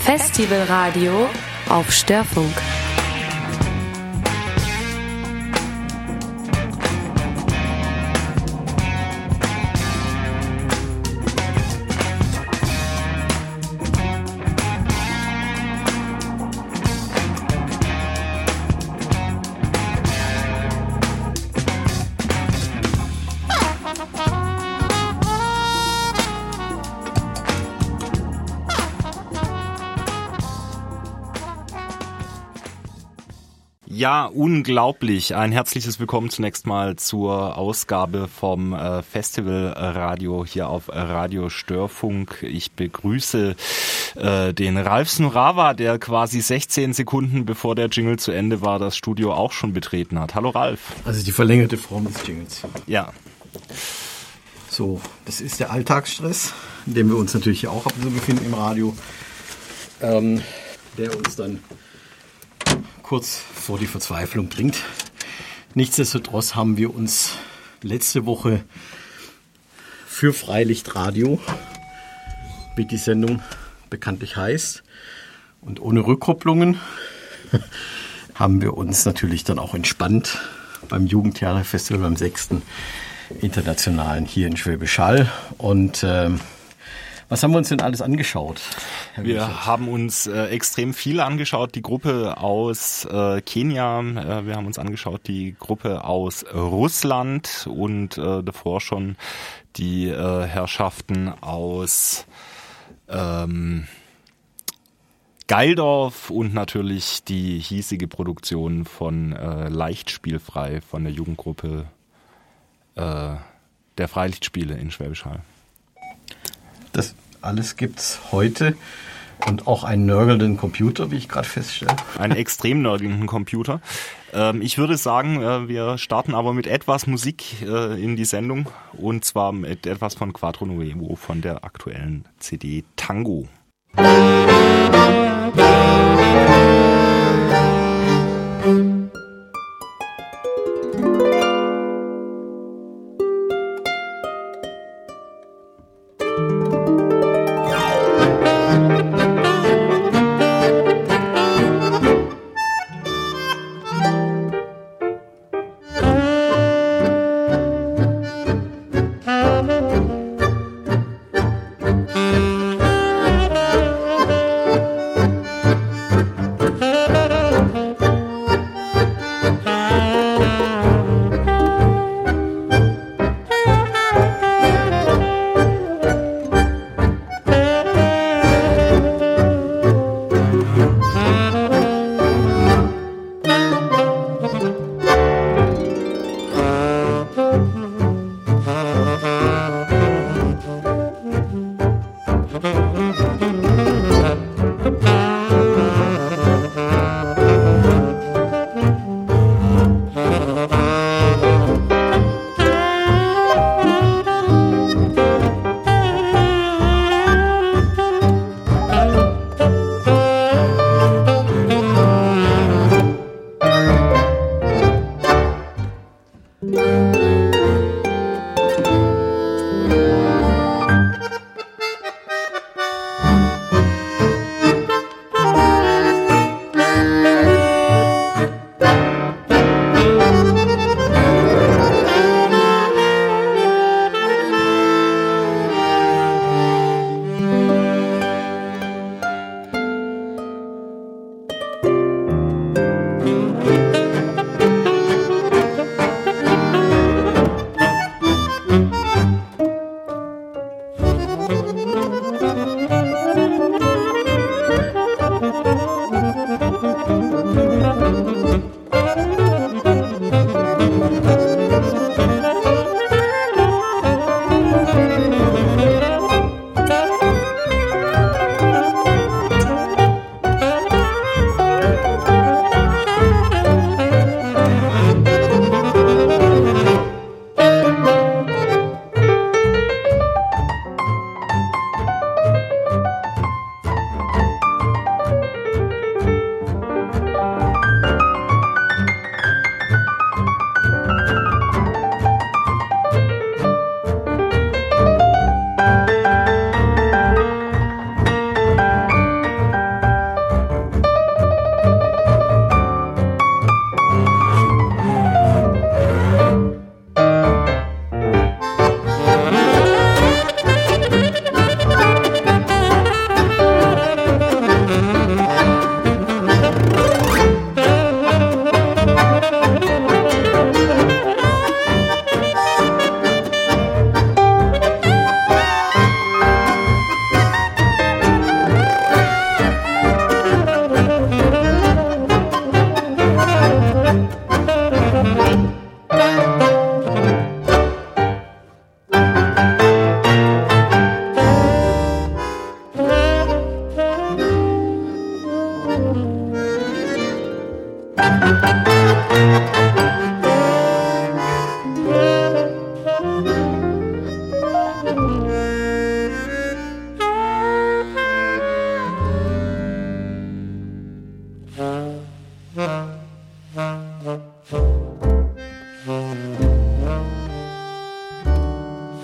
Festivalradio auf Störfunk. Ja, unglaublich. Ein herzliches Willkommen zunächst mal zur Ausgabe vom Festivalradio hier auf Radio Störfunk. Ich begrüße den Ralf Snurava, der quasi 16 Sekunden bevor der Jingle zu Ende war, das Studio auch schon betreten hat. Hallo Ralf. Also die verlängerte Form des Jingles. Ja. So, das ist der Alltagsstress, in dem wir uns natürlich auch ab und zu befinden im Radio, der uns dann kurz vor die Verzweiflung bringt. Nichtsdestotrotz haben wir uns letzte Woche für Freilichtradio, wie die Sendung bekanntlich heißt, und ohne Rückkopplungen, haben wir uns natürlich dann auch entspannt beim Jugendtheaterfestival, beim 6. Internationalen hier in Schwäbisch Hall. Und was haben wir uns denn alles angeschaut? Wir haben uns extrem viel angeschaut. Die Gruppe aus Kenia, wir haben uns angeschaut die Gruppe aus Russland und davor schon die Herrschaften aus Geildorf und natürlich die hiesige Produktion von Leichtspielfrei von der Jugendgruppe der Freilichtspiele in Schwäbisch Hall. Das alles gibt's heute und auch einen nörgelnden Computer, wie ich gerade feststelle. Einen extrem nörgelnden Computer. Ich würde sagen, wir starten aber mit etwas Musik in die Sendung und zwar mit etwas von Quattro Nuevo von der aktuellen CD Tango.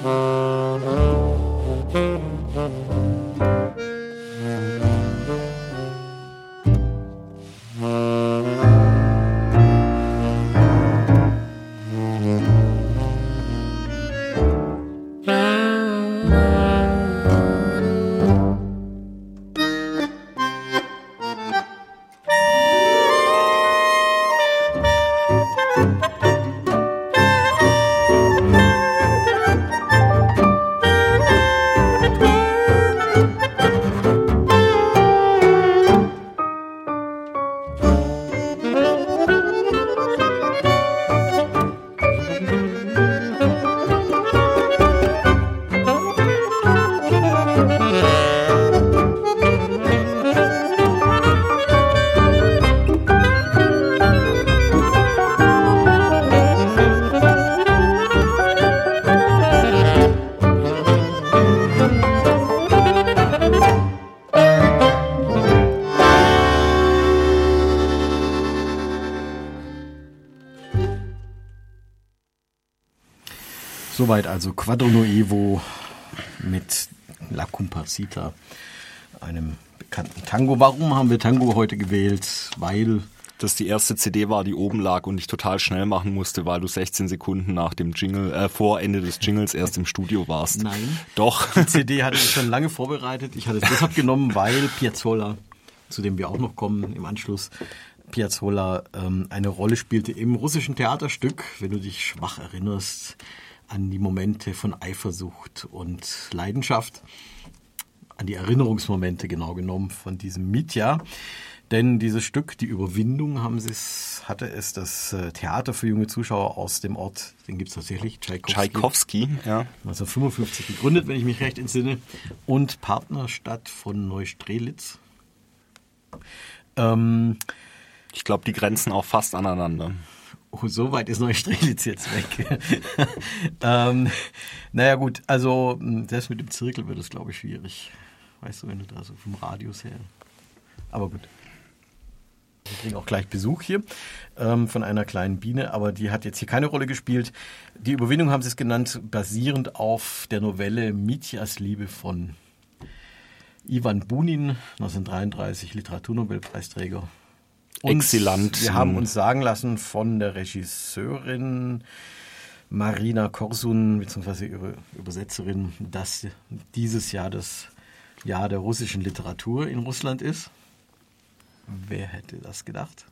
Soweit also Quadro Nuevo mit La Comparsita, einem bekannten Tango. Warum haben wir Tango heute gewählt? Weil das die erste CD war, die oben lag und ich total schnell machen musste, weil du 16 Sekunden nach dem Jingle, vor Ende des Jingles erst im Studio warst. Nein. Doch. Die CD hatte ich schon lange vorbereitet. Ich hatte es deshalb genommen, weil Piazzolla, zu dem wir auch noch kommen im Anschluss, Piazzolla eine Rolle spielte im russischen Theaterstück, wenn du dich schwach erinnerst an die Momente von Eifersucht und Leidenschaft, an die Erinnerungsmomente genau genommen von diesem Mitya. Denn dieses Stück, die Überwindung, hatte es das Theater für junge Zuschauer aus dem Ort, den gibt es tatsächlich, Tschaikowski, ja. 1955 gegründet, wenn ich mich recht entsinne, und Partnerstadt von Neustrelitz. Ich glaube, die grenzen auch fast aneinander. Oh, so weit ist Neustrelitz jetzt weg. Naja gut, also selbst mit dem Zirkel wird es, glaube ich, schwierig. Weißt du, wenn du da so vom Radius her... Aber gut. Wir kriegen auch gleich Besuch hier von einer kleinen Biene, aber die hat jetzt hier keine Rolle gespielt. Die Überwindung haben sie es genannt, basierend auf der Novelle Mityas Liebe von Ivan Bunin, 1933, Literaturnobelpreisträger. Exzellent. Wir haben uns sagen lassen von der Regisseurin Marina Korsun, beziehungsweise ihre Übersetzerin, dass dieses Jahr das Jahr der russischen Literatur in Russland ist. Wer hätte das gedacht?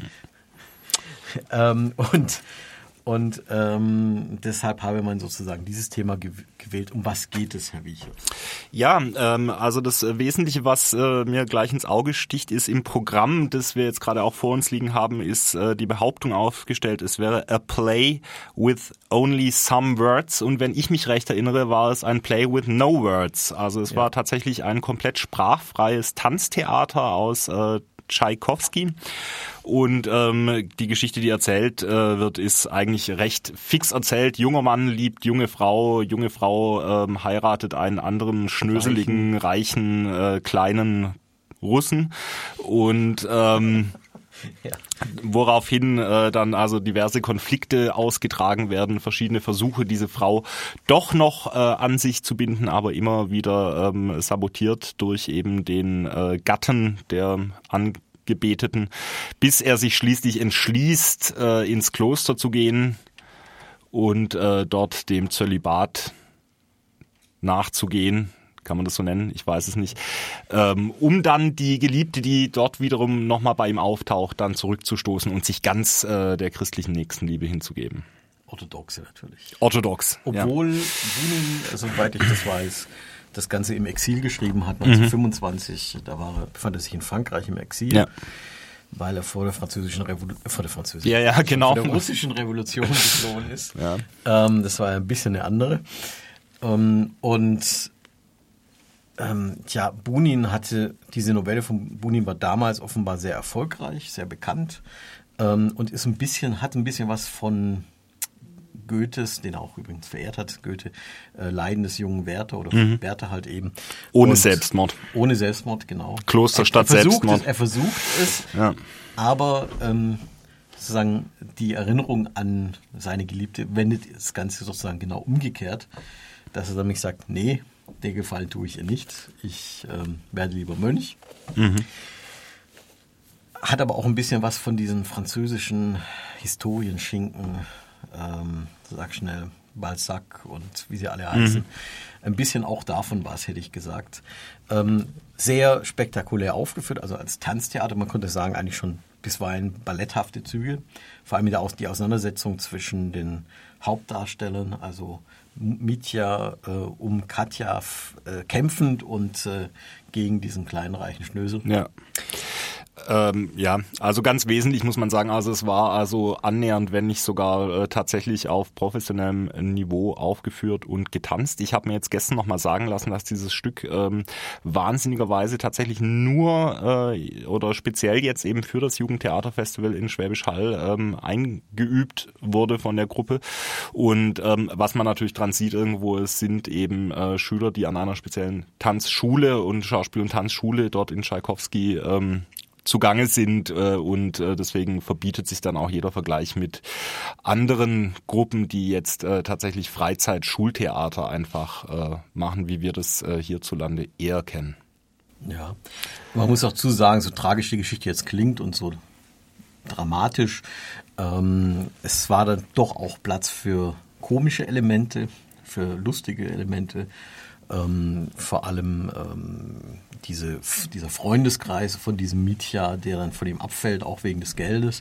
Und deshalb habe man sozusagen dieses Thema gewählt. Um was geht es, Herr Wiechert? Ja, also das Wesentliche, was mir gleich ins Auge sticht, ist im Programm, das wir jetzt gerade auch vor uns liegen haben, ist die Behauptung aufgestellt, es wäre a play with only some words. Und wenn ich mich recht erinnere, war es ein Play with no words. Also es war tatsächlich ein komplett sprachfreies Tanztheater aus Tschaikowski. Und die Geschichte, die erzählt wird, ist eigentlich recht fix erzählt. Junger Mann liebt junge Frau heiratet einen anderen schnöseligen, reichen, kleinen Russen. Und woraufhin dann also diverse Konflikte ausgetragen werden, verschiedene Versuche, diese Frau doch noch an sich zu binden, aber immer wieder sabotiert durch eben den Gatten der Angebeteten, bis er sich schließlich entschließt, ins Kloster zu gehen und dort dem Zölibat nachzugehen. Kann man das so nennen? Ich weiß es nicht. Um dann die Geliebte, die dort wiederum nochmal bei ihm auftaucht, dann zurückzustoßen und sich ganz der christlichen Nächstenliebe hinzugeben. Orthodoxe natürlich. Orthodox. Obwohl Bunin, soweit ich das weiß, das Ganze im Exil geschrieben hat, 1925. Da befand er sich in Frankreich im Exil, weil er vor der russischen Revolution geflohen ist. Ja. Das war ein bisschen eine andere. Bunin hatte, diese Novelle von Bunin war damals offenbar sehr erfolgreich, sehr bekannt und hat ein bisschen was von Goethes, den er auch übrigens verehrt hat, Goethe, Leiden des jungen Werther oder Werther halt eben. Ohne Selbstmord. Ohne Selbstmord, genau. Kloster statt Selbstmord. Er versucht es, aber sozusagen die Erinnerung an seine Geliebte wendet das Ganze sozusagen genau umgekehrt. dass er dann mich sagt, nee, den Gefallen tue ich ihr nicht. Ich werde lieber Mönch. Hat aber auch ein bisschen was von diesen französischen Historienschinken, sag schnell, Balzac und wie sie alle heißen. Ein bisschen auch davon war es, hätte ich gesagt. Sehr spektakulär aufgeführt, also als Tanztheater, man könnte sagen, eigentlich schon bisweilen balletthafte Züge. Vor allem die Auseinandersetzung zwischen den Hauptdarstellern, also Mitya um Katja kämpfend und gegen diesen kleinen reichen Schnösel. Ja. Ja, also ganz wesentlich muss man sagen, also es war also annähernd, wenn nicht sogar tatsächlich auf professionellem Niveau aufgeführt und getanzt. Ich habe mir jetzt gestern nochmal sagen lassen, dass dieses Stück wahnsinnigerweise tatsächlich nur oder speziell jetzt eben für das Jugendtheaterfestival in Schwäbisch Hall eingeübt wurde von der Gruppe. Und was man natürlich dran sieht irgendwo, es sind eben Schüler, die an einer speziellen Tanzschule und Schauspiel- und Tanzschule dort in Tschaikowski zugange sind und deswegen verbietet sich dann auch jeder Vergleich mit anderen Gruppen, die jetzt tatsächlich Freizeit-Schultheater einfach machen, wie wir das hierzulande eher kennen. Ja, man muss auch zu sagen, so tragisch die Geschichte jetzt klingt und so dramatisch, es war dann doch auch Platz für komische Elemente, für lustige Elemente, vor allem dieser Freundeskreis von diesem Mitya, der dann von ihm abfällt, auch wegen des Geldes,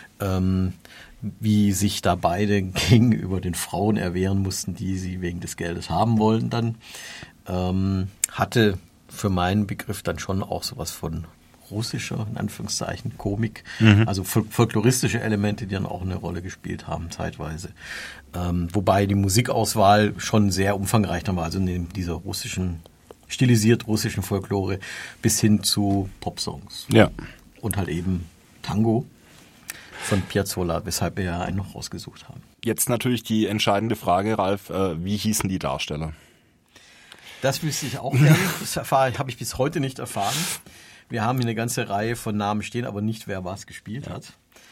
wie sich da beide gegenüber den Frauen erwehren mussten, die sie wegen des Geldes haben wollten dann, hatte für meinen Begriff dann schon auch sowas von russischer, in Anführungszeichen, Komik, also folkloristische Elemente, die dann auch eine Rolle gespielt haben, zeitweise. Wobei die Musikauswahl schon sehr umfangreich dann war, also neben dieser stilisiert russischen Folklore bis hin zu Popsongs. Ja. Und halt eben Tango von Piazzolla, weshalb wir ja einen noch rausgesucht haben. Jetzt natürlich die entscheidende Frage, Ralf, wie hießen die Darsteller? Das wüsste ich auch gerne. Das habe ich bis heute nicht erfahren. Wir haben hier eine ganze Reihe von Namen stehen, aber nicht, wer was gespielt hat.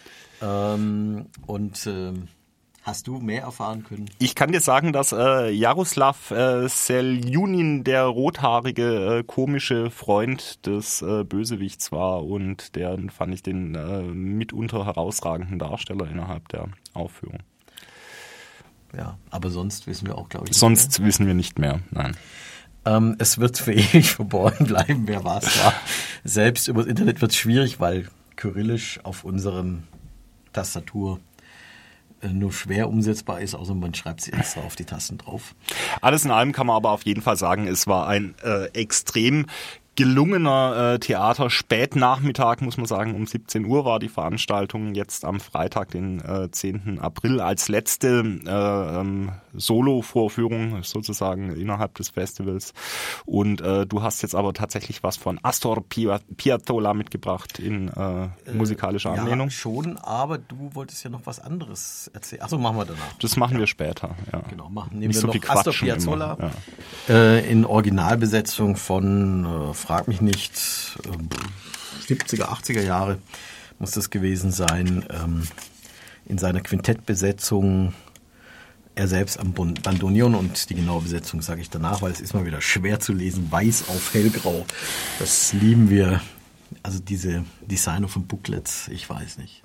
Hast du mehr erfahren können? Ich kann dir sagen, dass Jaroslav Seljunin der rothaarige komische Freund des Bösewichts war und der fand ich den mitunter herausragenden Darsteller innerhalb der Aufführung. Ja, aber sonst wissen wir auch, glaube ich. Sonst wissen wir nicht mehr, nein. Es wird für ewig verborgen bleiben, wer was war. Selbst über das Internet wird es schwierig, weil Kyrillisch auf unserem Tastatur nur schwer umsetzbar ist, außer man schreibt sie extra auf die Tasten drauf. Alles in allem kann man aber auf jeden Fall sagen, es war ein extrem gelungener Theater-Spätnachmittag, muss man sagen. Um 17 Uhr war die Veranstaltung, jetzt am Freitag, den 10. April, als letzte Solo-Vorführung sozusagen innerhalb des Festivals. Und du hast jetzt aber tatsächlich was von Astor Piazzolla mitgebracht in musikalischer Anlehnung. Ja, schon, aber du wolltest ja noch was anderes erzählen. Achso, machen wir danach. Das machen wir später, ja. Genau, nehmen Nicht wir so noch viel Astor Quatschen Piazzolla immer, ja. In Originalbesetzung von frag mich nicht, 70er, 80er Jahre muss das gewesen sein, in seiner Quintettbesetzung, er selbst am Bandoneon und die genaue Besetzung sage ich danach, weil es ist mal wieder schwer zu lesen, weiß auf hellgrau, das lieben wir, also diese Designer von Booklets, ich weiß nicht.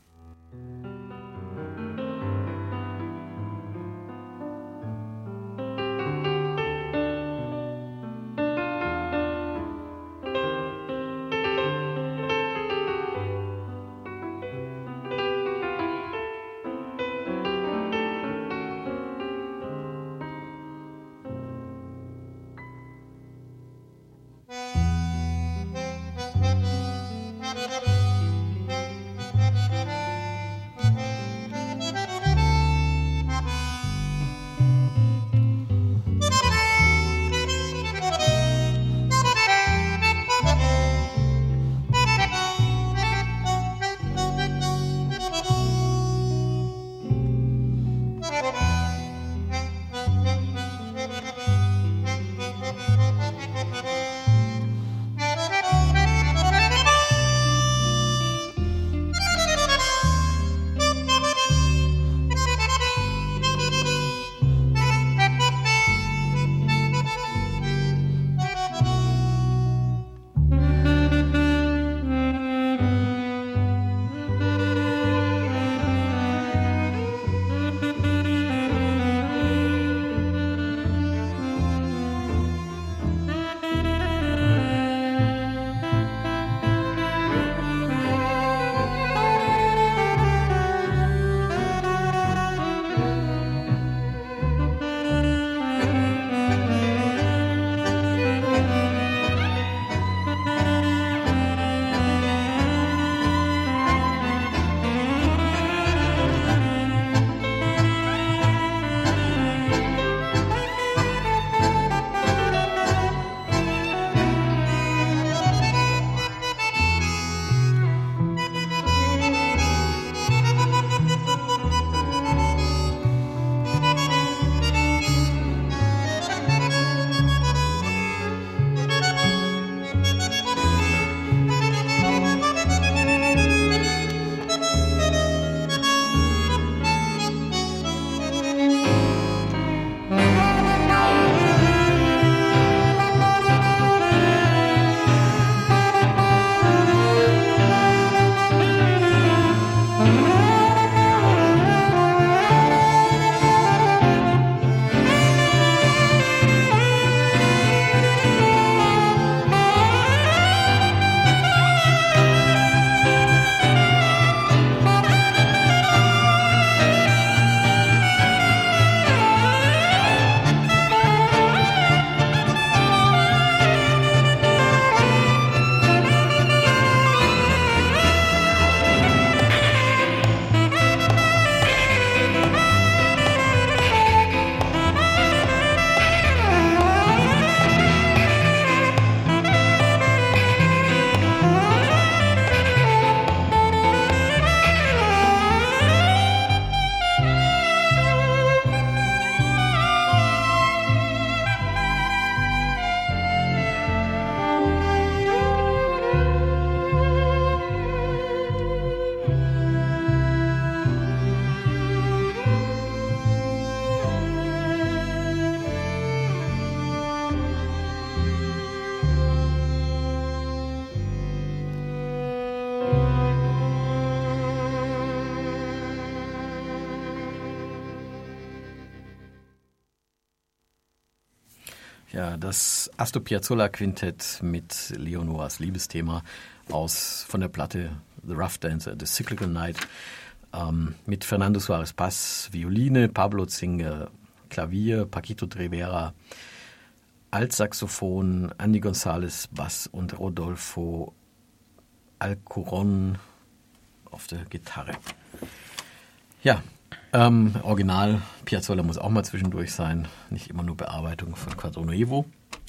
Ja, das Astor Piazzolla Quintett mit Leonoras Liebesthema von der Platte The Rough Dancer, The Cyclical Night, mit Fernando Suárez Paz, Violine, Pablo Zinger, Klavier, Paquito Rivera, Altsaxophon, Andy González Bass und Rodolfo Alcoron auf der Gitarre. Ja, Original Piazzolla muss auch mal zwischendurch sein, nicht immer nur Bearbeitung von Quadro-Nuevo.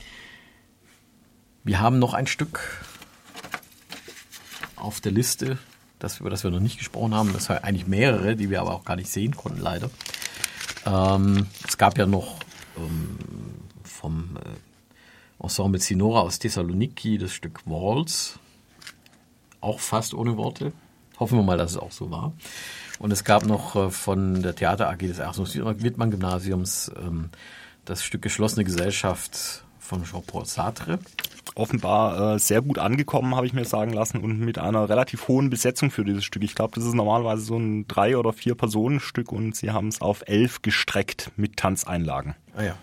Wir haben noch ein Stück auf der Liste, über das wir noch nicht gesprochen haben. Das waren eigentlich mehrere, die wir aber auch gar nicht sehen konnten, leider. Es gab ja noch vom Ensemble Sinora aus Thessaloniki das Stück Waltz, auch fast ohne Worte. Hoffen wir mal, dass es auch so war. Und es gab noch von der Theater AG des Erasmus-Wittmann-Gymnasiums das Stück Geschlossene Gesellschaft von Jean-Paul Sartre. Offenbar sehr gut angekommen, habe ich mir sagen lassen, und mit einer relativ hohen Besetzung für dieses Stück. Ich glaube, das ist normalerweise so ein 3- oder 4-Personen-Stück und sie haben es auf 11 gestreckt mit Tanzeinlagen. Ah ja.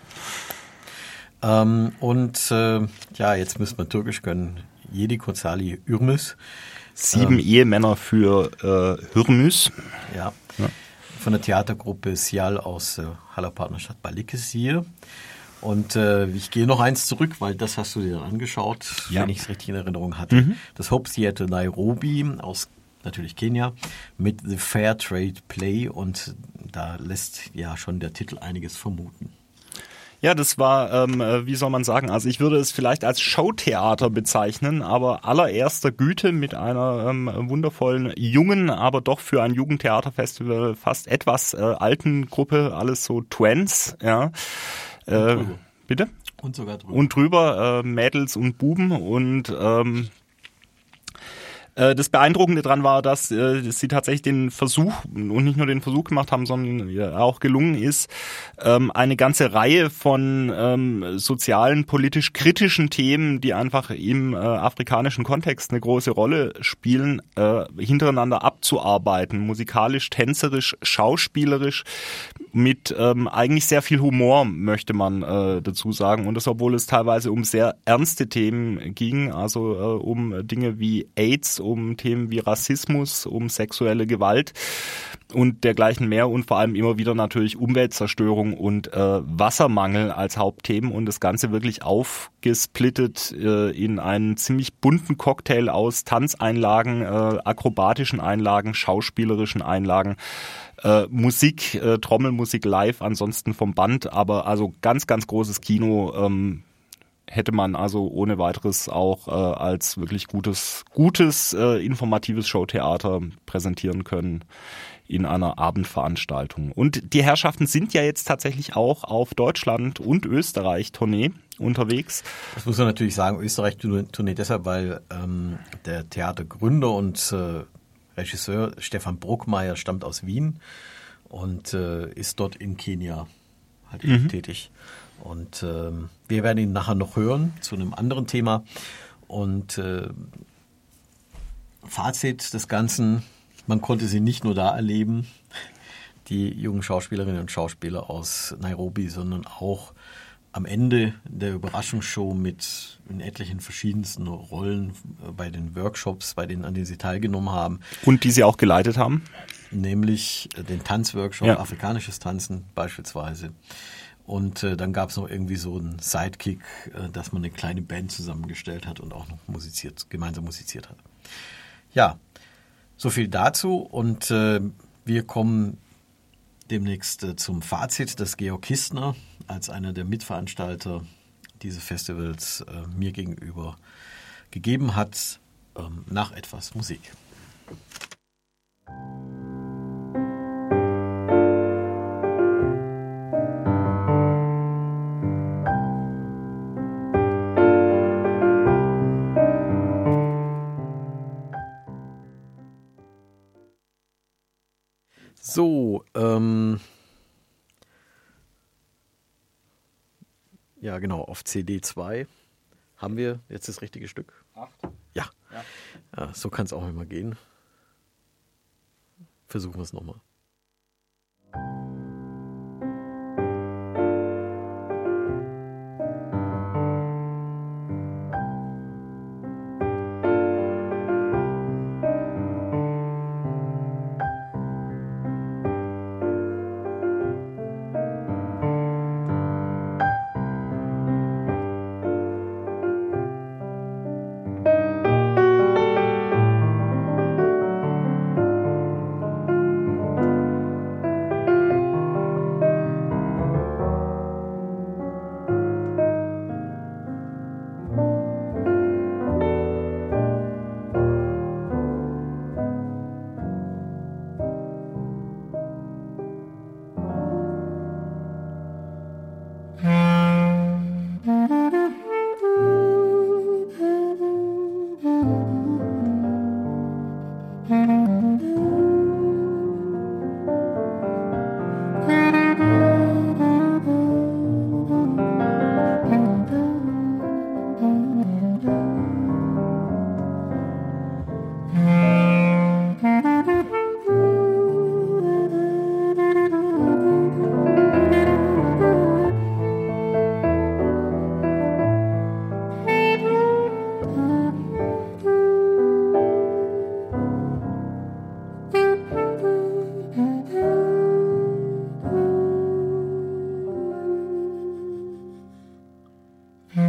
Jetzt müssen wir Türkisch können. Yedi Kozali Ürmüs. 7 Ehemänner für Hürmüs. Ja. Von der Theatergruppe Sial aus Haller Partnerstadt Balıkesir. Und ich gehe noch eins zurück, weil das hast du dir dann angeschaut, wenn ich es richtig in Erinnerung hatte. Das Hope Theater Nairobi aus natürlich Kenia mit The Fair Trade Play, und da lässt ja schon der Titel einiges vermuten. Ja, das war, wie soll man sagen, also ich würde es vielleicht als Showtheater bezeichnen, aber allererster Güte mit einer wundervollen, jungen, aber doch für ein Jugendtheaterfestival fast etwas alten Gruppe, alles so Twents, ja. Bitte? Und sogar drüber. Und drüber, Mädels und Buben, und das Beeindruckende daran war, dass sie tatsächlich den Versuch, und nicht nur den Versuch gemacht haben, sondern auch gelungen ist, eine ganze Reihe von sozialen, politisch kritischen Themen, die einfach im afrikanischen Kontext eine große Rolle spielen, hintereinander abzuarbeiten. Musikalisch, tänzerisch, schauspielerisch, mit eigentlich sehr viel Humor, möchte man dazu sagen. Und das, obwohl es teilweise um sehr ernste Themen ging, also um Dinge wie AIDS, um Themen wie Rassismus, um sexuelle Gewalt und dergleichen mehr, und vor allem immer wieder natürlich Umweltzerstörung und Wassermangel als Hauptthemen, und das Ganze wirklich aufgesplittet in einen ziemlich bunten Cocktail aus Tanzeinlagen, akrobatischen Einlagen, schauspielerischen Einlagen, Musik, Trommelmusik live, ansonsten vom Band, aber also ganz, ganz großes Kino, hätte man also ohne weiteres auch als wirklich gutes informatives Showtheater präsentieren können in einer Abendveranstaltung. Und die Herrschaften sind ja jetzt tatsächlich auch auf Deutschland und Österreich Tournee unterwegs. Das muss man natürlich sagen, Österreich-Tournee deshalb, weil der Theatergründer und Regisseur Stefan Bruckmeier stammt aus Wien und ist dort in Kenia halt tätig. Und wir werden ihn nachher noch hören zu einem anderen Thema. Und Fazit des Ganzen: Man konnte sie nicht nur da erleben, die jungen Schauspielerinnen und Schauspieler aus Nairobi, sondern auch am Ende der Überraschungsshow mit in etlichen verschiedensten Rollen bei den Workshops, an denen sie teilgenommen haben. Und die sie auch geleitet haben? Nämlich den Tanzworkshop, ja. Afrikanisches Tanzen beispielsweise. Und dann gab es noch irgendwie so einen Sidekick, dass man eine kleine Band zusammengestellt hat und auch noch gemeinsam musiziert hat. Ja, so viel dazu, und wir kommen demnächst zum Fazit, das Georg Kistner als einer der Mitveranstalter dieses Festivals mir gegenüber gegeben hat, nach etwas Musik. So, ja genau, auf CD 2 haben wir jetzt das richtige Stück. 8? Ja. Ja, so kann es auch immer gehen. Versuchen wir es nochmal.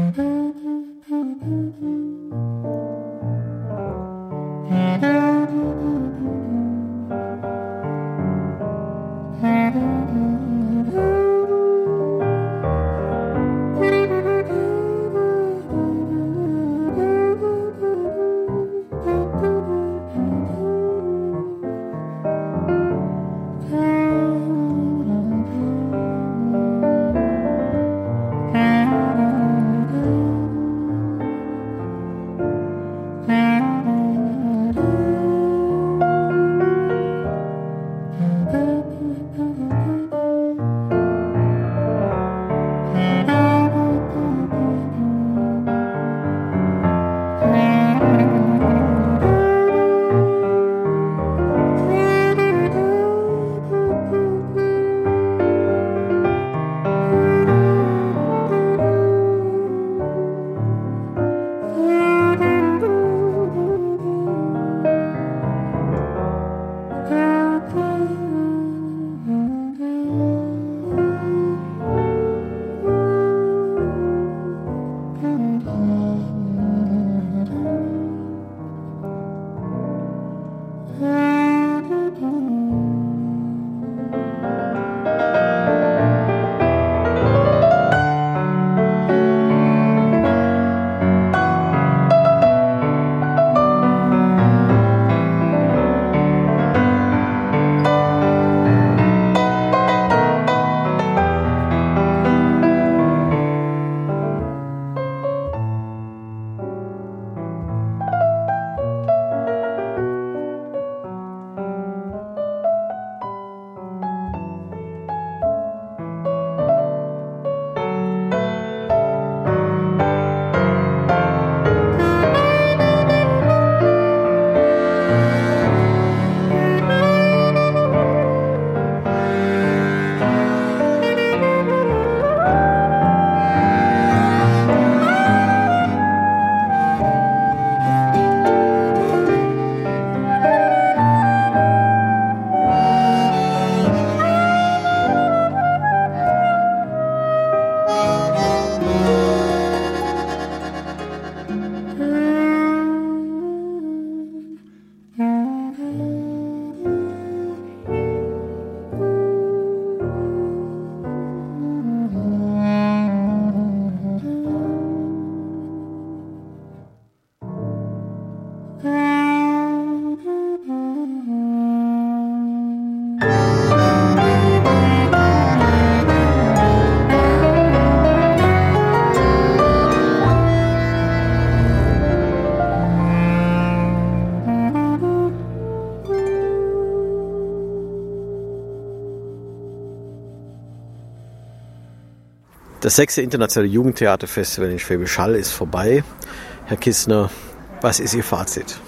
Das 6. Internationale Jugendtheaterfestival in Schwäbisch Hall ist vorbei. Herr Kissner, was ist Ihr Fazit?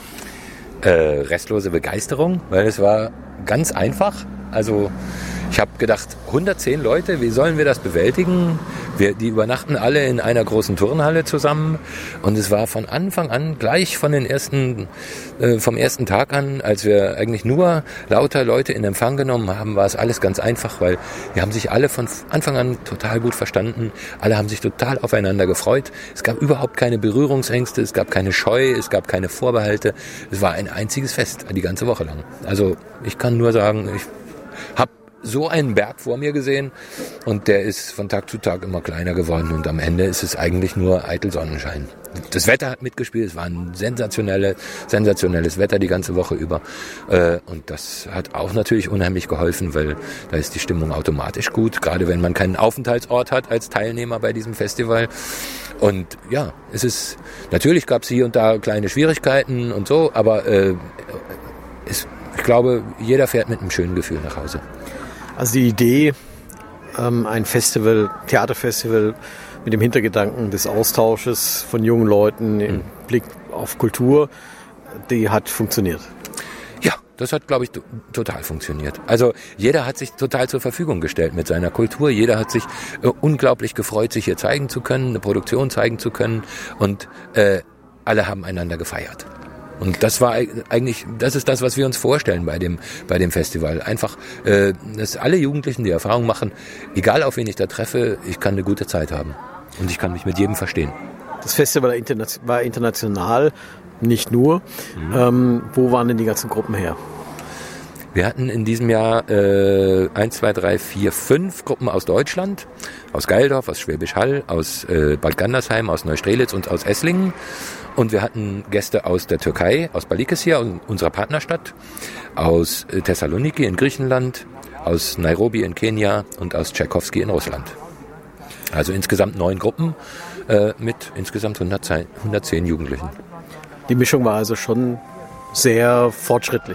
Restlose Begeisterung, weil es war ganz einfach. Also ich habe gedacht, 110 Leute, wie sollen wir das bewältigen? Die übernachten alle in einer großen Turnhalle zusammen und es war von Anfang an, gleich vom ersten Tag an, als wir eigentlich nur lauter Leute in Empfang genommen haben, war es alles ganz einfach, weil wir haben sich alle von Anfang an total gut verstanden, alle haben sich total aufeinander gefreut, es gab überhaupt keine Berührungsängste, es gab keine Scheu, es gab keine Vorbehalte, es war ein einziges Fest, die ganze Woche lang. Also ich kann nur sagen, ich habe so einen Berg vor mir gesehen und der ist von Tag zu Tag immer kleiner geworden und am Ende ist es eigentlich nur eitel Sonnenschein. Das Wetter hat mitgespielt, es war ein sensationelles Wetter die ganze Woche über und das hat auch natürlich unheimlich geholfen, weil da ist die Stimmung automatisch gut, gerade wenn man keinen Aufenthaltsort hat als Teilnehmer bei diesem Festival. Und ja, natürlich gab es hier und da kleine Schwierigkeiten und so, aber ich glaube, jeder fährt mit einem schönen Gefühl nach Hause. Also die Idee, ein Theaterfestival mit dem Hintergedanken des Austausches von jungen Leuten im Blick auf Kultur, die hat funktioniert. Ja, das hat, glaube ich, total funktioniert. Also jeder hat sich total zur Verfügung gestellt mit seiner Kultur. Jeder hat sich unglaublich gefreut, sich hier zeigen zu können, eine Produktion zeigen zu können und alle haben einander gefeiert. Und das ist das, was wir uns vorstellen bei dem Festival. Einfach, dass alle Jugendlichen die Erfahrung machen, egal auf wen ich da treffe, ich kann eine gute Zeit haben. Und ich kann mich mit jedem verstehen. Das Festival war international, nicht nur. Wo waren denn die ganzen Gruppen her? Wir hatten in diesem Jahr 1, 2, 3, 4, 5 Gruppen aus Deutschland, aus Geildorf, aus Schwäbisch Hall, aus Bad Gandersheim, aus Neustrelitz und aus Esslingen. Und wir hatten Gäste aus der Türkei, aus Balıkesir, unserer Partnerstadt, aus Thessaloniki in Griechenland, aus Nairobi in Kenia und aus Tschaikowski in Russland. Also insgesamt 9 Gruppen mit insgesamt 110 Jugendlichen. Die Mischung war also schon sehr fortschrittlich.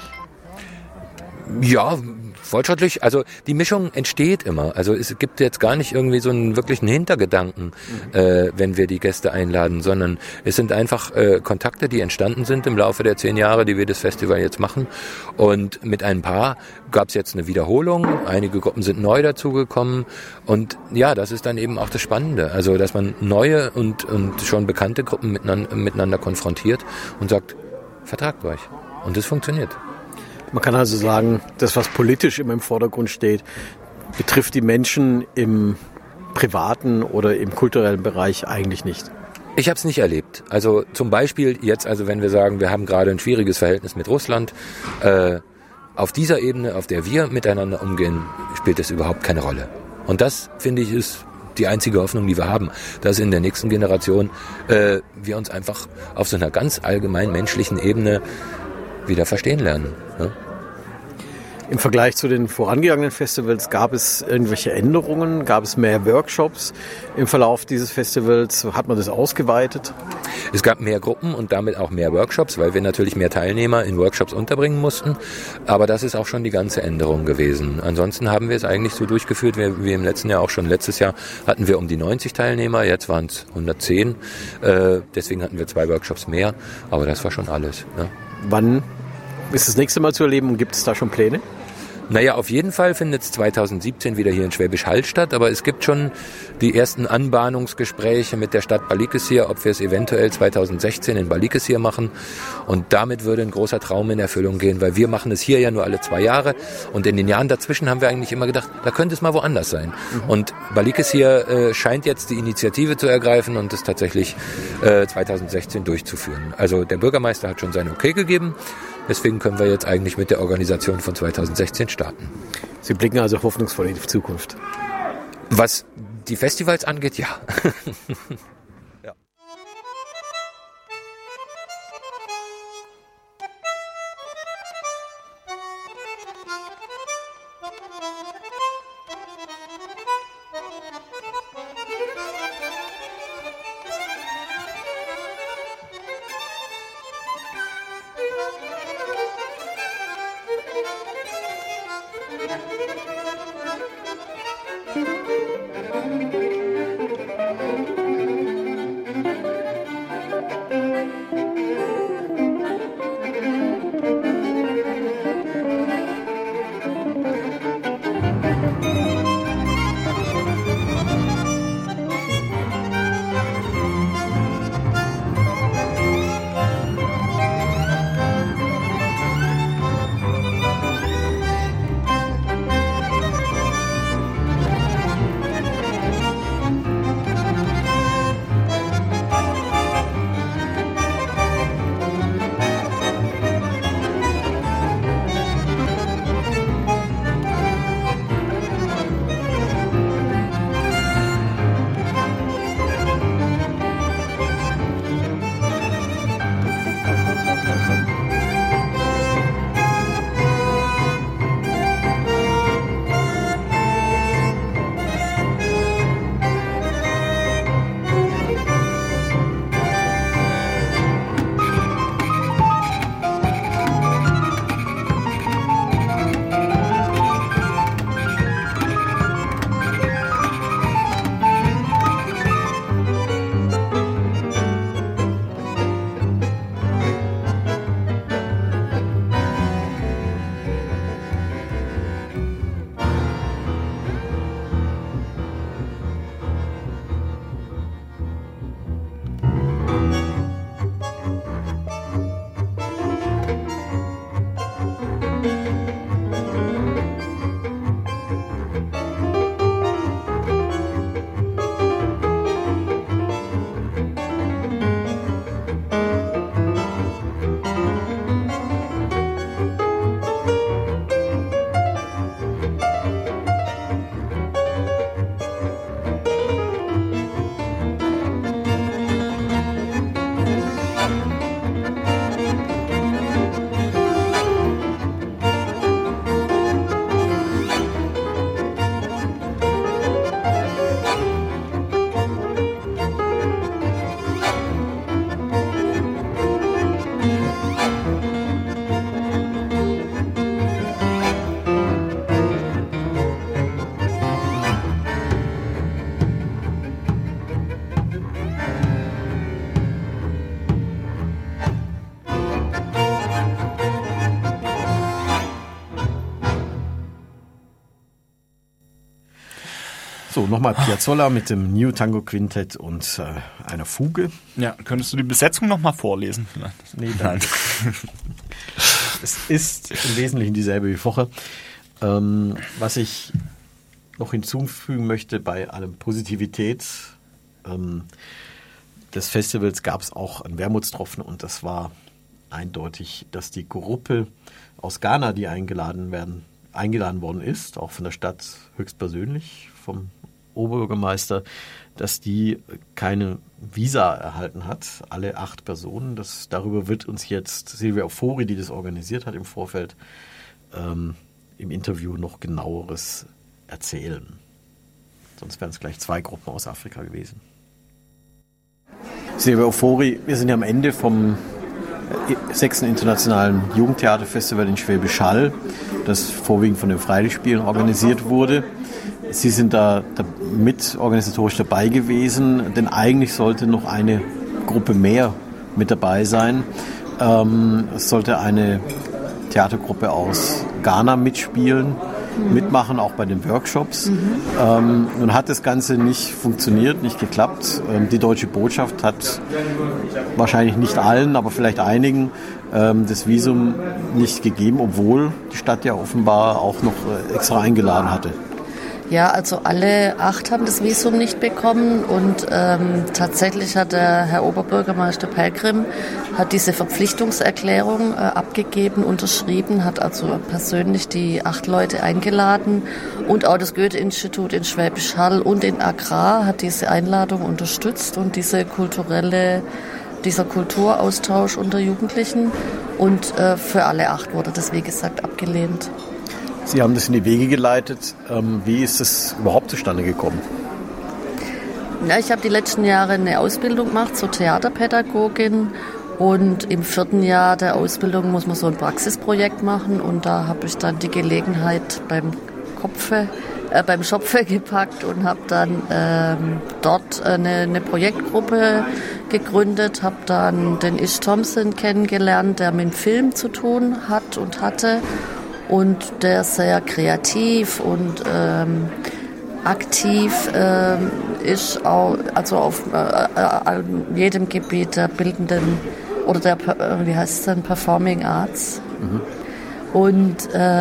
Ja, fortschrittlich. Also die Mischung entsteht immer. Also es gibt jetzt gar nicht irgendwie so einen wirklichen Hintergedanken, wenn wir die Gäste einladen, sondern es sind einfach Kontakte, die entstanden sind im Laufe der 10 Jahre, die wir das Festival jetzt machen. Und mit ein paar gab es jetzt eine Wiederholung. Einige Gruppen sind neu dazugekommen. Und ja, das ist dann eben auch das Spannende. Also dass man neue und schon bekannte Gruppen miteinander konfrontiert und sagt, vertragt euch. Und das funktioniert. Man kann also sagen, das, was politisch immer im Vordergrund steht, betrifft die Menschen im privaten oder im kulturellen Bereich eigentlich nicht. Ich habe es nicht erlebt. Also zum Beispiel jetzt, also wenn wir sagen, wir haben gerade ein schwieriges Verhältnis mit Russland, auf dieser Ebene, auf der wir miteinander umgehen, spielt das überhaupt keine Rolle. Und das, finde ich, ist die einzige Hoffnung, die wir haben, dass in der nächsten Generation wir uns einfach auf so einer ganz allgemein menschlichen Ebene wieder verstehen lernen. Ne? Im Vergleich zu den vorangegangenen Festivals gab es irgendwelche Änderungen? Gab es mehr Workshops im Verlauf dieses Festivals? Hat man das ausgeweitet? Es gab mehr Gruppen und damit auch mehr Workshops, weil wir natürlich mehr Teilnehmer in Workshops unterbringen mussten. Aber das ist auch schon die ganze Änderung gewesen. Ansonsten haben wir es eigentlich so durchgeführt, wie im letzten Jahr auch schon. Letztes Jahr hatten wir um die 90 Teilnehmer, jetzt waren es 110. Deswegen hatten wir 2 Workshops mehr. Aber das war schon alles. Ne? Wann ist das nächste Mal zu erleben und gibt es da schon Pläne? Naja, auf jeden Fall findet es 2017 wieder hier in Schwäbisch Hall statt, aber es gibt schon die ersten Anbahnungsgespräche mit der Stadt Balıkesir, ob wir es eventuell 2016 in Balıkesir machen. Und damit würde ein großer Traum in Erfüllung gehen, weil wir machen es hier ja nur alle 2 Jahre und in den Jahren dazwischen haben wir eigentlich immer gedacht, da könnte es mal woanders sein. Und Balıkesir scheint jetzt die Initiative zu ergreifen und es tatsächlich 2016 durchzuführen. Also der Bürgermeister hat schon sein Okay gegeben. Deswegen können wir jetzt eigentlich mit der Organisation von 2016 starten. Sie blicken also hoffnungsvoll in die Zukunft. Was die Festivals angeht, ja. Ja. Also nochmal Piazzolla mit dem New Tango Quintett und einer Fuge. Ja, könntest du die Besetzung nochmal vorlesen? Nee, nein. Es ist im Wesentlichen dieselbe wie vorher. Was ich noch hinzufügen möchte bei allem Positivität des Festivals, gab es auch einen Wermutstropfen und das war eindeutig, dass die Gruppe aus Ghana, die eingeladen worden ist, auch von der Stadt höchstpersönlich, vom Oberbürgermeister, dass die keine Visa erhalten hat, alle 8 Personen. Darüber wird uns jetzt Silvia Ofori, die das organisiert hat im Vorfeld, im Interview noch genaueres erzählen. Sonst wären es gleich 2 Gruppen aus Afrika gewesen. Silvia Ofori, wir sind ja am Ende vom 6. Internationalen Jugendtheaterfestival in Schwäbisch Hall, das vorwiegend von den Freilichtspielen organisiert wurde. Sie sind da mit organisatorisch dabei gewesen, denn eigentlich sollte noch eine Gruppe mehr mit dabei sein. Es sollte eine Theatergruppe aus Ghana mitmachen, auch bei den Workshops. Nun hat das Ganze nicht funktioniert, nicht geklappt. Die Deutsche Botschaft hat wahrscheinlich nicht allen, aber vielleicht einigen das Visum nicht gegeben, obwohl die Stadt ja offenbar auch noch extra eingeladen hatte. Ja, also alle 8 haben das Visum nicht bekommen und tatsächlich hat der Herr Oberbürgermeister Pelgrim hat diese Verpflichtungserklärung abgegeben, unterschrieben, hat also persönlich die 8 Leute eingeladen und auch das Goethe-Institut in Schwäbisch Hall und in Agrar hat diese Einladung unterstützt und dieser Kulturaustausch unter Jugendlichen und für alle 8 wurde das, wie gesagt, abgelehnt. Sie haben das in die Wege geleitet. Wie ist das überhaupt zustande gekommen? Ja, ich habe die letzten Jahre eine Ausbildung gemacht zur Theaterpädagogin und im 4. Jahr der Ausbildung muss man so ein Praxisprojekt machen und da habe ich dann die Gelegenheit beim Schopfe gepackt und habe dann dort eine Projektgruppe gegründet, habe dann den Ish Thompson kennengelernt, der mit dem Film zu tun hat und hatte. Und der sehr kreativ und aktiv ist, auch, also auf jedem Gebiet der bildenden oder der, Performing Arts. Und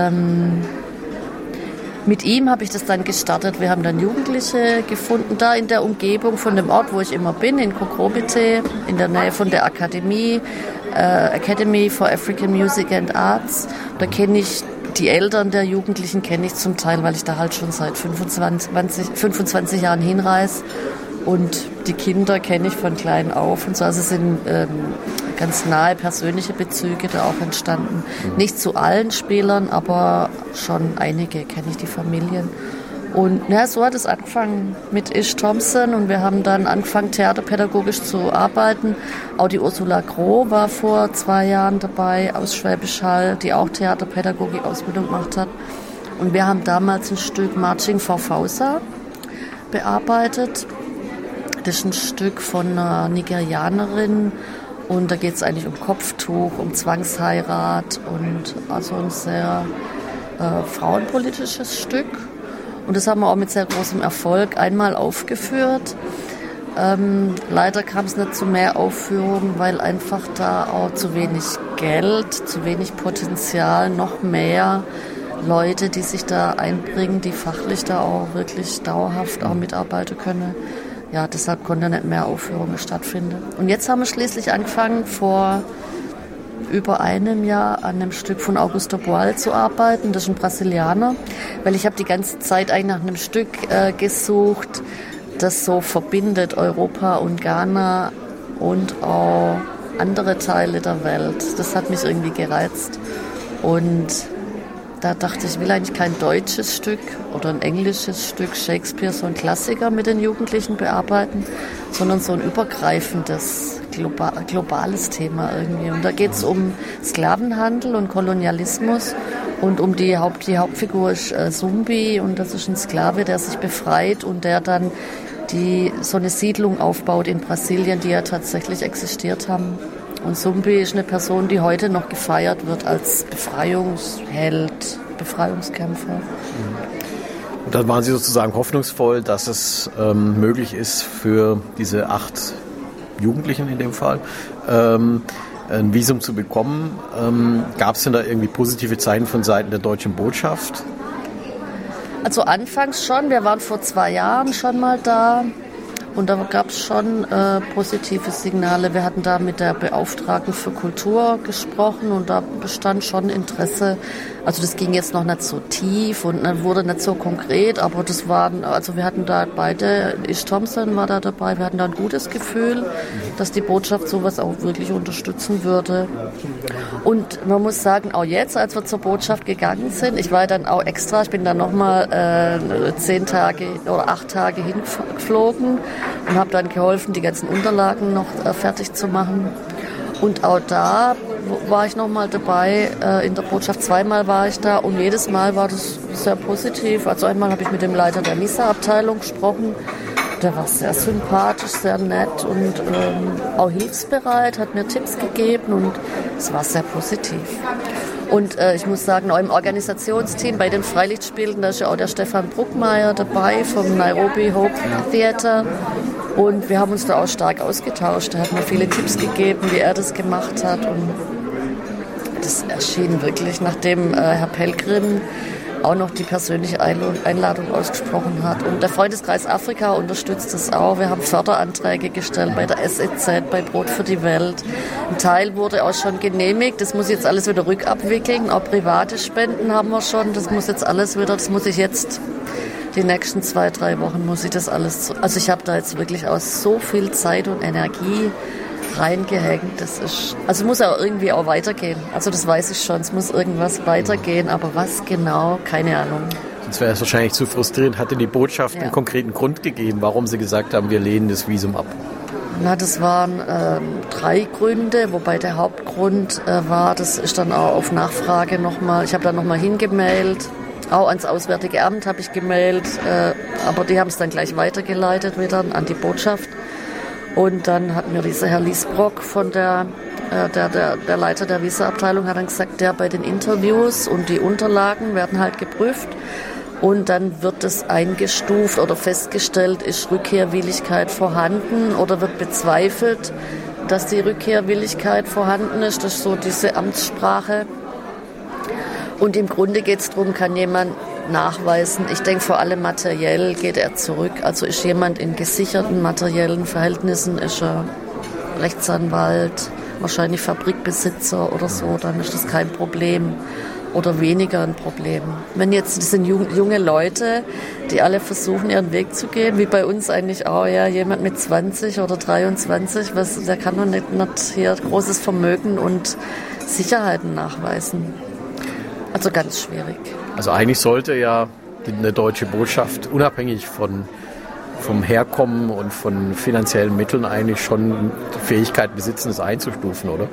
mit ihm habe ich das dann gestartet. Wir haben dann Jugendliche gefunden, da in der Umgebung von dem Ort, wo ich immer bin, in Kokrobite, in der Nähe von der Akademie, Academy for African Music and Arts. Da kenne ich die Eltern der Jugendlichen, kenne ich zum Teil, weil ich da halt schon seit 25 Jahren hinreise. Und die Kinder kenne ich von klein auf und so. Also es sind ganz nahe persönliche Bezüge da auch entstanden. Nicht zu allen Spielern, aber schon einige kenne ich, die Familien. Und ja, so hat es angefangen mit Ish Thompson und wir haben dann angefangen, theaterpädagogisch zu arbeiten. Auch die Ursula Groh war vor 2 Jahren dabei aus Schwäbisch Hall, die auch Theaterpädagogik-Ausbildung gemacht hat. Und wir haben damals ein Stück Marching for Fausa bearbeitet. Das ist ein Stück von einer Nigerianerin und da geht es eigentlich um Kopftuch, um Zwangsheirat und also ein sehr frauenpolitisches Stück. Und das haben wir auch mit sehr großem Erfolg einmal aufgeführt. Leider kam es nicht zu mehr Aufführungen, weil einfach da auch zu wenig Geld, zu wenig Potenzial, noch mehr Leute, die sich da einbringen, die fachlich da auch wirklich dauerhaft auch mitarbeiten können. Ja, deshalb konnte nicht mehr Aufführungen stattfinden. Und jetzt haben wir schließlich angefangen, vor über einem Jahr an einem Stück von Augusto Boal zu arbeiten. Das ist ein Brasilianer, weil ich habe die ganze Zeit eigentlich nach einem Stück gesucht, das so verbindet Europa und Ghana und auch andere Teile der Welt. Das hat mich irgendwie gereizt. Und da dachte ich, will eigentlich kein deutsches Stück oder ein englisches Stück Shakespeare, so ein Klassiker mit den Jugendlichen bearbeiten, sondern so ein übergreifendes, globales Thema irgendwie. Und da geht es um Sklavenhandel und Kolonialismus und um die Hauptfigur ist Zumbi und das ist ein Sklave, der sich befreit und der dann so eine Siedlung aufbaut in Brasilien, die ja tatsächlich existiert haben. Und Zumbi ist eine Person, die heute noch gefeiert wird als Befreiungsheld, Befreiungskämpfer. da waren Sie sozusagen hoffnungsvoll, dass es möglich ist für diese 8 Jugendlichen in dem Fall, ein Visum zu bekommen. Gab es denn da irgendwie positive Zeichen von Seiten der deutschen Botschaft? Also anfangs schon, wir waren vor 2 Jahren schon mal da und da gab es schon positive Signale. Wir hatten da mit der Beauftragten für Kultur gesprochen und da bestand schon Interesse. Also das ging jetzt noch nicht so tief und wurde nicht so konkret, aber das waren, also wir hatten da beide, Ish Thompson war da dabei, wir hatten da ein gutes Gefühl, dass die Botschaft sowas auch wirklich unterstützen würde. Und man muss sagen, auch jetzt, als wir zur Botschaft gegangen sind, ich war dann auch extra, ich bin dann nochmal 10 Tage oder 8 Tage hingeflogen und habe dann geholfen, die ganzen Unterlagen noch fertig zu machen. Und auch da war ich nochmal dabei, in der Botschaft 2-mal war ich da und jedes Mal war das sehr positiv. Also einmal habe ich mit dem Leiter der Visa-Abteilung gesprochen, der war sehr sympathisch, sehr nett und auch hilfsbereit, hat mir Tipps gegeben und es war sehr positiv. Und ich muss sagen, auch im Organisationsteam bei den Freilichtspielen, da ist ja auch der Stefan Bruckmeier dabei vom Nairobi Hope Theater. Und wir haben uns da auch stark ausgetauscht. Er hat mir viele Tipps gegeben, wie er das gemacht hat. Und das erschien wirklich, nachdem Herr Pelgrim auch noch die persönliche Einladung ausgesprochen hat. Und der Freundeskreis Afrika unterstützt das auch. Wir haben Förderanträge gestellt bei der SEZ, bei Brot für die Welt. Ein Teil wurde auch schon genehmigt. Das muss jetzt alles wieder rückabwickeln. Auch private Spenden haben wir schon. Das muss jetzt alles wieder, das muss ich jetzt... Die nächsten 2-3 Wochen muss ich das alles... Also ich habe da jetzt wirklich auch so viel Zeit und Energie reingehängt. Das ist... Also muss auch irgendwie auch weitergehen. Also das weiß ich schon. Es muss irgendwas weitergehen. Aber was genau? Keine Ahnung. Sonst wäre es wahrscheinlich zu frustrierend. Hatte die Botschaft einen konkreten Grund gegeben, warum sie gesagt haben, wir lehnen das Visum ab? Na, das waren 3 Gründe, wobei der Hauptgrund war, das ist dann auch auf Nachfrage nochmal... Ich habe da nochmal hingemailt. Auch ans Auswärtige Amt habe ich gemeldet, aber die haben es dann gleich weitergeleitet wieder an die Botschaft. Und dann hat mir dieser Herr Liesbrock von der Leiter der Visa-Abteilung hat dann gesagt, der bei den Interviews und die Unterlagen werden halt geprüft und dann wird es eingestuft oder festgestellt, ist Rückkehrwilligkeit vorhanden oder wird bezweifelt, dass die Rückkehrwilligkeit vorhanden ist. Das ist so diese Amtssprache. Und im Grunde geht es darum, kann jemand nachweisen, ich denke vor allem materiell geht er zurück. Also ist jemand in gesicherten materiellen Verhältnissen, ist er Rechtsanwalt, wahrscheinlich Fabrikbesitzer oder so, dann ist das kein Problem oder weniger ein Problem. Wenn jetzt, das sind junge Leute, die alle versuchen, ihren Weg zu gehen, wie bei uns eigentlich auch, ja, jemand mit 20 oder 23, der kann doch nicht hier großes Vermögen und Sicherheiten nachweisen. Also ganz schwierig. Also eigentlich sollte ja eine deutsche Botschaft unabhängig vom Herkommen und von finanziellen Mitteln eigentlich schon die Fähigkeit besitzen, es einzustufen, oder?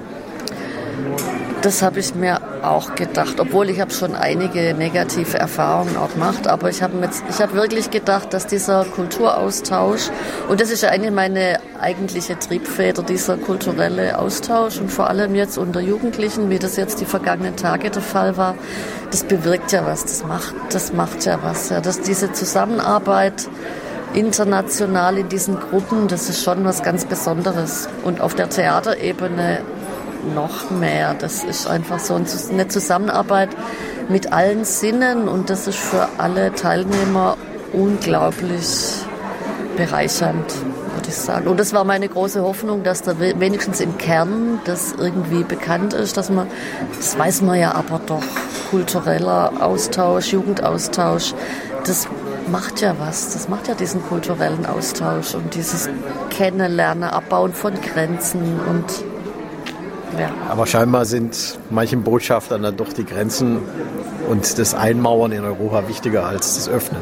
Das habe ich mir auch gedacht, obwohl ich habe schon einige negative Erfahrungen auch gemacht, aber ich habe wirklich gedacht, dass dieser Kulturaustausch, und das ist ja eigentlich meine eigentliche Triebfeder, dieser kulturelle Austausch und vor allem jetzt unter Jugendlichen, wie das jetzt die vergangenen Tage der Fall war, das bewirkt ja was, das macht ja was, ja, dass diese Zusammenarbeit international in diesen Gruppen, das ist schon was ganz Besonderes und auf der Theaterebene noch mehr. Das ist einfach so eine Zusammenarbeit mit allen Sinnen und das ist für alle Teilnehmer unglaublich bereichernd, würde ich sagen. Und das war meine große Hoffnung, dass da wenigstens im Kern das irgendwie bekannt ist, das weiß man ja aber doch, kultureller Austausch, Jugendaustausch, das macht ja was, das macht ja diesen kulturellen Austausch und dieses Kennenlernen, Abbauen von Grenzen und ja. Aber scheinbar sind manchen Botschaftern dann doch die Grenzen und das Einmauern in Europa wichtiger als das Öffnen.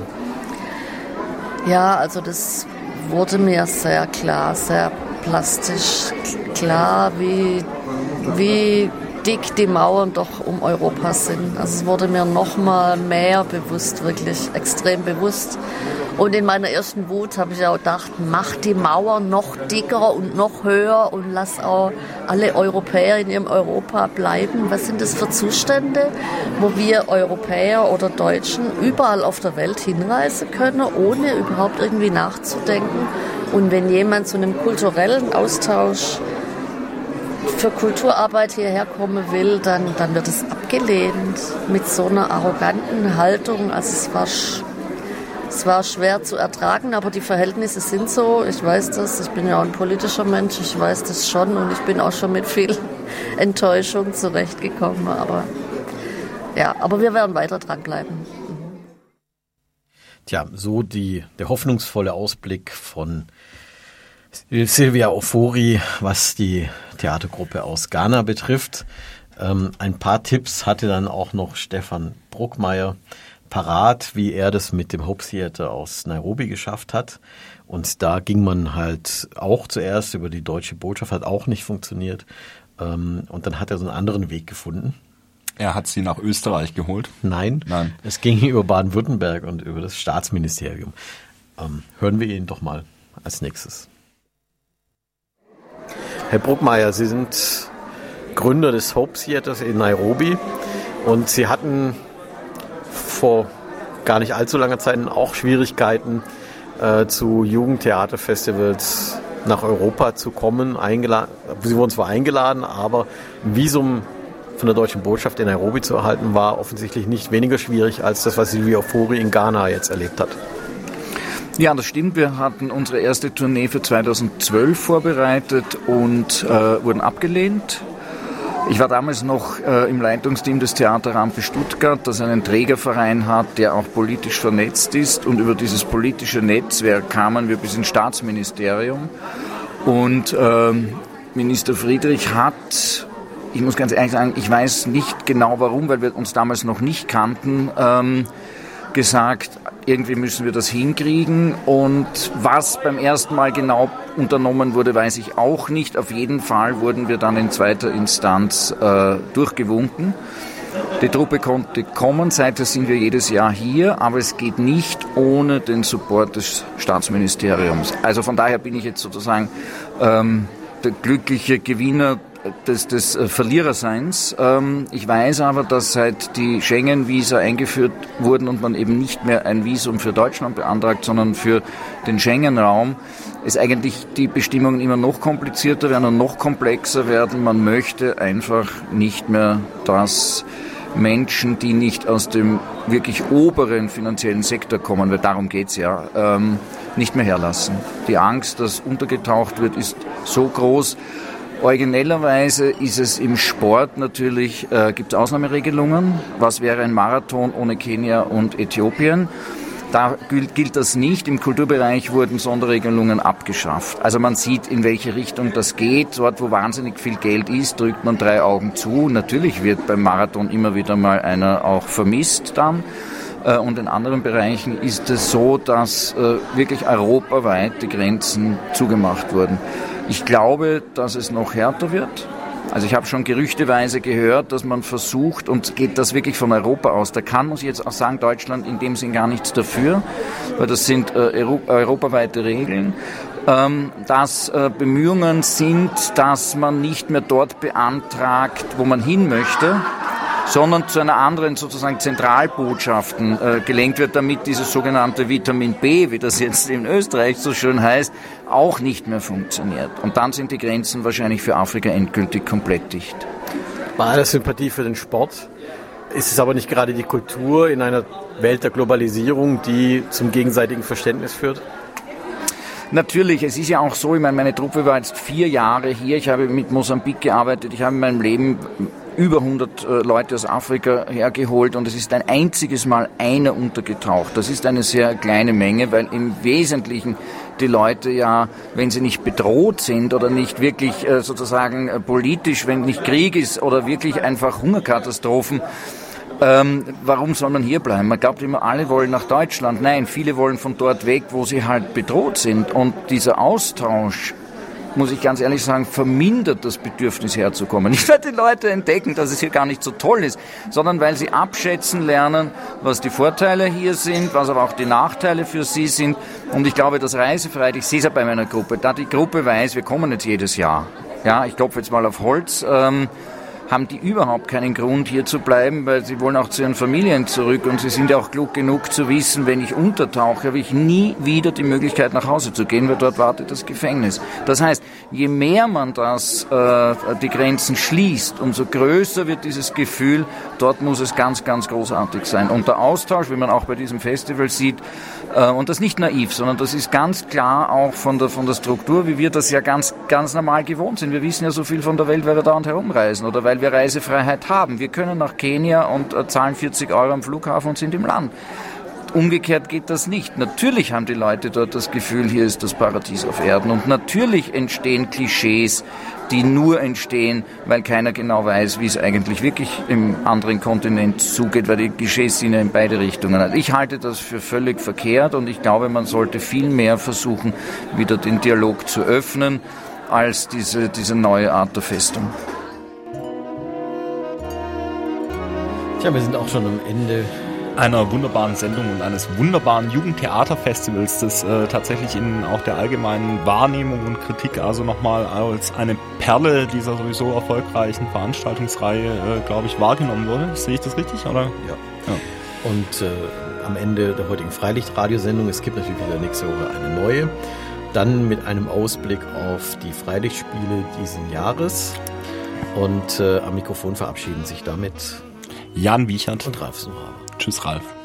Ja, also das wurde mir sehr klar, sehr plastisch klar, wie dick die Mauern doch um Europa sind. Also es wurde mir noch mal mehr bewusst, wirklich extrem bewusst. Und in meiner ersten Wut habe ich auch gedacht, mach die Mauer noch dicker und noch höher und lass auch alle Europäer in ihrem Europa bleiben. Was sind das für Zustände, wo wir Europäer oder Deutschen überall auf der Welt hinreisen können, ohne überhaupt irgendwie nachzudenken? Und wenn jemand zu einem kulturellen Austausch für Kulturarbeit hierher kommen will, dann wird es abgelehnt mit so einer arroganten Haltung. Also es war schwer zu ertragen, aber die Verhältnisse sind so. Ich weiß das, ich bin ja auch ein politischer Mensch, ich weiß das schon und ich bin auch schon mit viel Enttäuschung zurechtgekommen. Aber wir werden weiter dranbleiben. Tja, so der hoffnungsvolle Ausblick von Silvia Ofori, was die Theatergruppe aus Ghana betrifft. Ein paar Tipps hatte dann auch noch Stefan Bruckmeier parat, wie er das mit dem Hope Theater aus Nairobi geschafft hat. Und da ging man halt auch zuerst über die deutsche Botschaft, hat auch nicht funktioniert. Und dann hat er so einen anderen Weg gefunden. Er hat sie nach Österreich geholt? Nein. Es ging über Baden-Württemberg und über das Staatsministerium. Hören wir ihn doch mal als nächstes. Herr Bruckmeier, Sie sind Gründer des Hope Theaters in Nairobi und Sie hatten vor gar nicht allzu langer Zeit auch Schwierigkeiten, zu Jugendtheaterfestivals nach Europa zu kommen. Sie wurden zwar eingeladen, aber ein Visum von der deutschen Botschaft in Nairobi zu erhalten, war offensichtlich nicht weniger schwierig als das, was Silvia Ofori in Ghana jetzt erlebt hat. Ja, das stimmt. Wir hatten unsere erste Tournee für 2012 vorbereitet und wurden abgelehnt. Ich war damals noch im Leitungsteam des Theater Rampe Stuttgart, das einen Trägerverein hat, der auch politisch vernetzt ist. Und über dieses politische Netzwerk kamen wir bis ins Staatsministerium. Und Minister Friedrich hat, ich muss ganz ehrlich sagen, ich weiß nicht genau warum, weil wir uns damals noch nicht kannten, gesagt, irgendwie müssen wir das hinkriegen. Und was beim ersten Mal genau unternommen wurde, weiß ich auch nicht. Auf jeden Fall wurden wir dann in zweiter Instanz durchgewunken. Die Truppe konnte kommen, seither sind wir jedes Jahr hier, aber es geht nicht ohne den Support des Staatsministeriums. Also von daher bin ich jetzt sozusagen der glückliche Gewinner des Verliererseins. Ich weiß aber, dass seit die Schengen-Visa eingeführt wurden und man eben nicht mehr ein Visum für Deutschland beantragt, sondern für den Schengen-Raum, es eigentlich die Bestimmungen immer noch komplizierter werden und noch komplexer werden. Man möchte einfach nicht mehr, dass Menschen, die nicht aus dem wirklich oberen finanziellen Sektor kommen, weil darum geht's ja, nicht mehr herlassen. Die Angst, dass untergetaucht wird, ist so groß. Originellerweise ist es im Sport natürlich, gibt es Ausnahmeregelungen. Was wäre ein Marathon ohne Kenia und Äthiopien? Da gilt das nicht. Im Kulturbereich wurden Sonderregelungen abgeschafft. Also man sieht, in welche Richtung das geht. Dort, wo wahnsinnig viel Geld ist, drückt man 3 Augen zu. Natürlich wird beim Marathon immer wieder mal einer auch vermisst dann. Und in anderen Bereichen ist es so, dass wirklich europaweit die Grenzen zugemacht wurden. Ich glaube, dass es noch härter wird. Also ich habe schon gerüchteweise gehört, dass man versucht, und geht das wirklich von Europa aus, da kann, muss ich jetzt auch sagen, Deutschland in dem Sinn gar nichts dafür, weil das sind europaweite Regeln, dass Bemühungen sind, dass man nicht mehr dort beantragt, wo man hin möchte, sondern zu einer anderen sozusagen Zentralbotschaften gelenkt wird, damit dieses sogenannte Vitamin B, wie das jetzt in Österreich so schön heißt, auch nicht mehr funktioniert. Und dann sind die Grenzen wahrscheinlich für Afrika endgültig komplett dicht. Bei aller Sympathie für den Sport ist es aber nicht gerade die Kultur in einer Welt der Globalisierung, die zum gegenseitigen Verständnis führt? Natürlich, es ist ja auch so, ich meine Truppe war jetzt 4 Jahre hier, ich habe mit Mosambik gearbeitet, ich habe in meinem Leben über 100 Leute aus Afrika hergeholt und es ist ein einziges Mal einer untergetaucht. Das ist eine sehr kleine Menge, weil im Wesentlichen die Leute ja, wenn sie nicht bedroht sind oder nicht wirklich sozusagen politisch, wenn nicht Krieg ist oder wirklich einfach Hungerkatastrophen, warum soll man hier bleiben? Man glaubt immer, alle wollen nach Deutschland. Nein, viele wollen von dort weg, wo sie halt bedroht sind. Und dieser Austausch muss ich ganz ehrlich sagen, vermindert das Bedürfnis herzukommen. Nicht, weil die Leute entdecken, dass es hier gar nicht so toll ist, sondern weil sie abschätzen lernen, was die Vorteile hier sind, was aber auch die Nachteile für sie sind. Und ich glaube, das Reisefreiheit, ich sehe es ja bei meiner Gruppe, da die Gruppe weiß, wir kommen jetzt jedes Jahr. Ja, ich klopfe jetzt mal auf Holz, haben die überhaupt keinen Grund, hier zu bleiben, weil sie wollen auch zu ihren Familien zurück und sie sind ja auch klug genug zu wissen, wenn ich untertauche, habe ich nie wieder die Möglichkeit, nach Hause zu gehen, weil dort wartet das Gefängnis. Das heißt, je mehr man die Grenzen schließt, umso größer wird dieses Gefühl, dort muss es ganz, ganz großartig sein. Und der Austausch, wie man auch bei diesem Festival sieht, und das nicht naiv, sondern das ist ganz klar auch von der Struktur, wie wir das ja ganz, ganz normal gewohnt sind. Wir wissen ja so viel von der Welt, weil wir dauernd herumreisen oder weil wir Reisefreiheit haben. Wir können nach Kenia und zahlen 40 € am Flughafen und sind im Land. Umgekehrt geht das nicht. Natürlich haben die Leute dort das Gefühl, hier ist das Paradies auf Erden. Und natürlich entstehen Klischees, die nur entstehen, weil keiner genau weiß, wie es eigentlich wirklich im anderen Kontinent zugeht, weil die Klischees sind ja in beide Richtungen. Also ich halte das für völlig verkehrt und ich glaube, man sollte viel mehr versuchen, wieder den Dialog zu öffnen, als diese neue Art der Festung. Tja, wir sind auch schon am Ende einer wunderbaren Sendung und eines wunderbaren Jugendtheaterfestivals, das tatsächlich in auch der allgemeinen Wahrnehmung und Kritik also nochmal als eine Perle dieser sowieso erfolgreichen Veranstaltungsreihe, glaube ich, wahrgenommen wurde. Sehe ich das richtig, oder? Ja. Und am Ende der heutigen Freilichtradiosendung, es gibt natürlich wieder nächste Woche eine neue, dann mit einem Ausblick auf die Freilichtspiele diesen Jahres. Und am Mikrofon verabschieden sich damit Jan Wiechert und Ralf Suhrer. Tschüss, Ralf.